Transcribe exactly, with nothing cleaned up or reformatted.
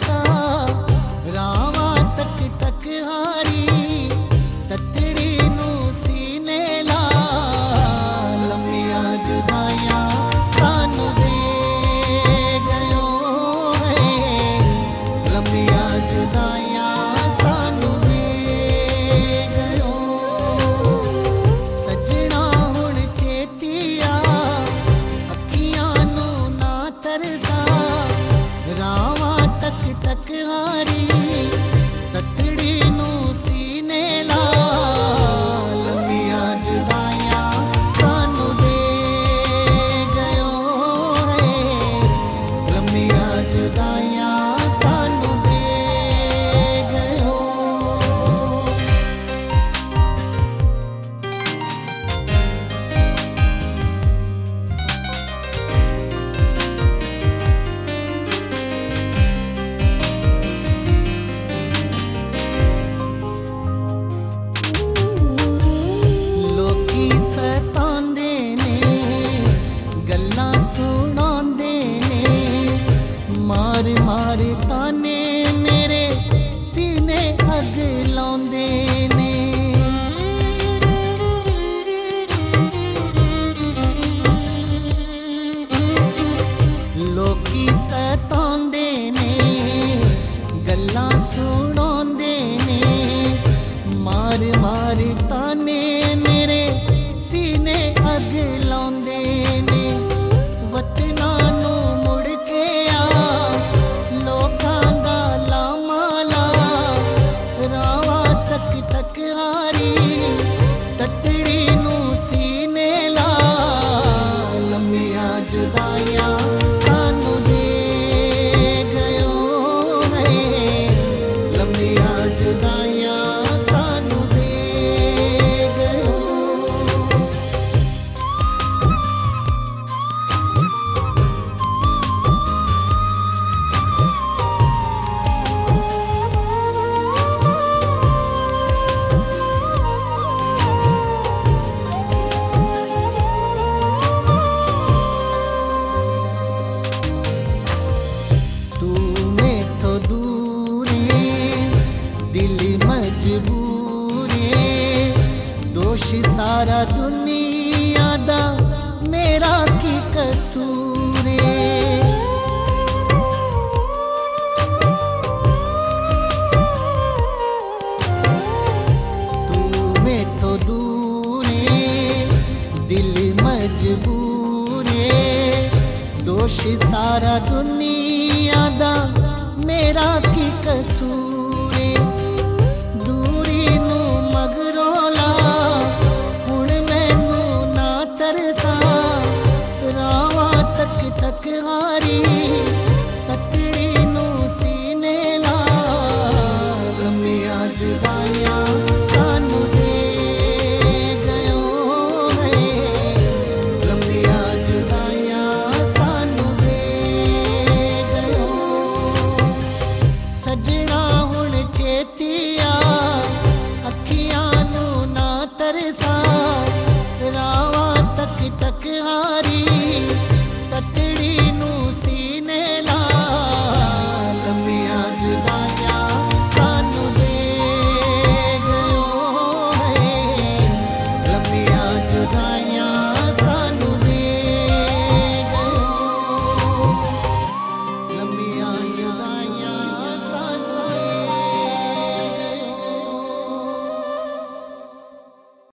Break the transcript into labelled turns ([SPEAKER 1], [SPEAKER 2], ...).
[SPEAKER 1] तरसा रावा तक तक हारी ततड़ी नू सीने ला लंबिया जुदाइयां सानू दे गयो है लंबिया जुदाइयां सानू दे गयो सजना हुण चेतिया अखियां नू ना तरसा रावा तक तक हारी ततड़ी नू सीने ला लंबिया जुदाइयां सानू दे गयो है लंबिया जुदाइयां सानू दे गयो। लोकी सतांदे ने गल्लां सुनांदे ने मार मार ताने मेरे सीने अग लांदे ने लोकी सतांदे ने गल्लां सुनांदे ने मार मार ताने मेरे सीने अग लांदे ने वतना नू मुड़ के आ लोकां दा लामा ला रावा तक तक हारी ततड़ी नू सीने ला लंबिया जुदाइयां सानू दे गयो है लंबिया जुदाइयां सानू दे गयो। तू मैथों दूर है दिल मजबूर है दोष सारा दुनिया दा मेरा की कसूर है तू मैथों दूर है दिल मजबूर है दोष सारा दुनिया दा मेरा की कसूर है दूरी नू मगरों ला हुण मैनू ना तरसा रावा तक तक हारी ततड़ी नू सीने ला लंबिया जुदाइयां सानू दे गयो है लंबिया जुदाइयां सानू दे गयो सजना हुण चेतिया अखियां नू ना तरसा रावा तक तक हारी